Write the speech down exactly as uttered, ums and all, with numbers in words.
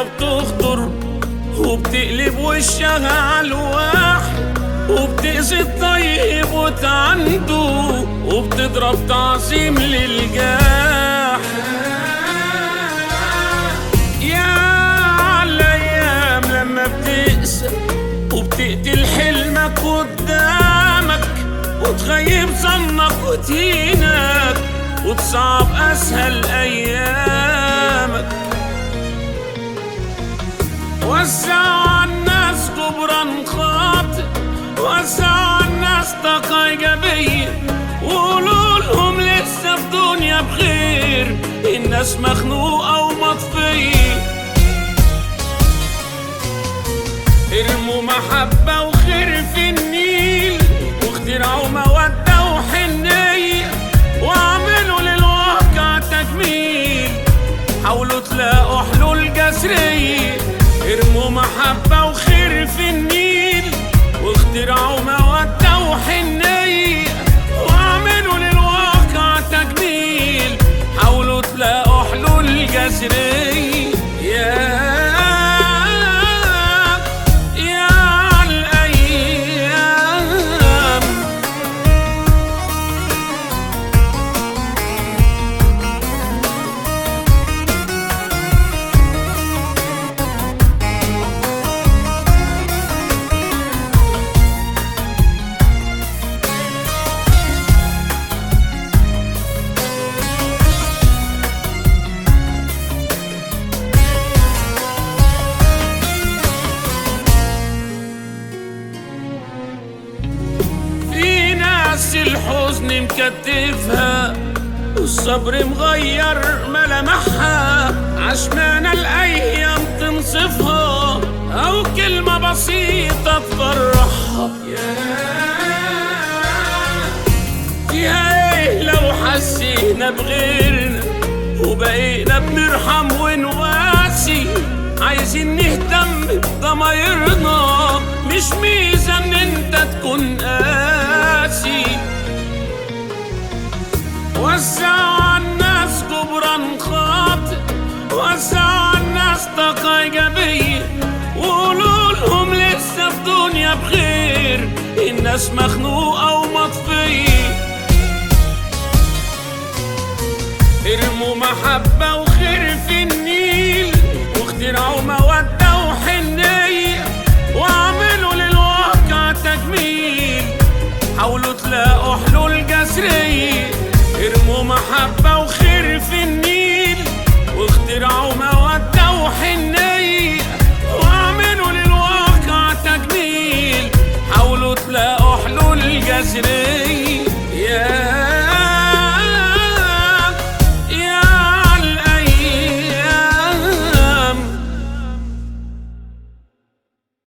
وبتخطر وبتقلب وشها عالواحد، وبتأذي الطيب وتعنده، وبتضرب تعظيم للجاح. يا عالأيام لما بتقسى وبتقتل حلمك قدامك، وتخيب ظنك وتهينك، وتصعب أسهل أيامك. وزع عالناس جبران خاطئ، وزع عالناس طاقة إيجابية، وقولولهم لسه في دنيا بخير، الناس مخنوقة ومطفية. ارموا محبة وخير في النيل، واخترعوا مودة وحنية، واعملوا للواقع تجميل، حاولوا تلاقوا حلول جذرية. ارموا محبة وخير في النيل، واخترعوا مودة وحنية، واعملوا للواقع تجميل، حاولوا تلاقوا حلول جذرية. يا الحزن مكتفها، والصبر مغير ملامحها، عشمان الأيام تنصفها، أو كلمة بسيطة تفرحها. فيها إيه لو حسينا بغيرنا وبقينا بنرحم ونواسي؟ عايزين نهتم بضمايرنا، مش ميزة إن أنت تكون قاسي. وزع عالناس جبران خاطئ، وزع عالناس طاقة إيجابية، وقولولهم لسه في دنيا بخير، الناس مخنوقة ومطفية. ارموا محبة وخير في النيل، واخترعوا مودة وحنية، واعملوا للواقع تجميل، حاولوا تلاقوا حلول جذرية. ارموا محبة وخير في النيل، واخترعوا مودة وحنية، واعملوا للواقع تجميل، حاولوا تلاقوا حلول جذرية.